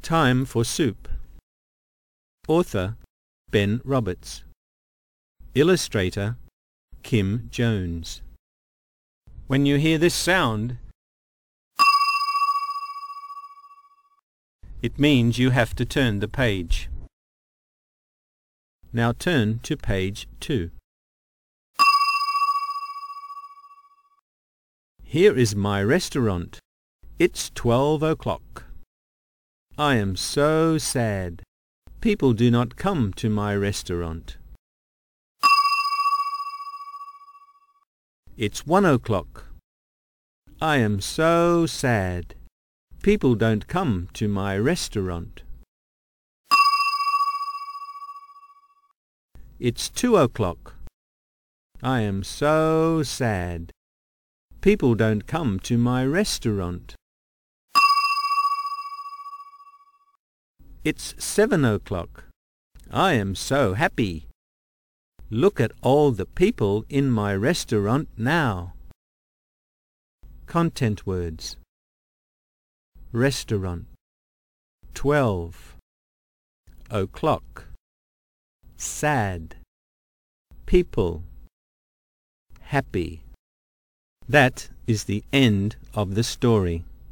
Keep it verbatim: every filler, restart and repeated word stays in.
Time for Soup. Author Ben Roberts. Illustrator Kim Jones. When you hear this sound, it means you have to turn the page. Now turn to page two. Here is my restaurant. It's twelve o'clock. I am so sad. People do not come to my restaurant. It's one o'clock. I am so sad. People don't come to my restaurant. It's two o'clock. I am so sad. People don't come to my restaurant. It's seven o'clock. I am so happy. Look at all the people in my restaurant now. Content words. Restaurant. Twelve. O'clock. Sad. People. Happy. That is the end of the story.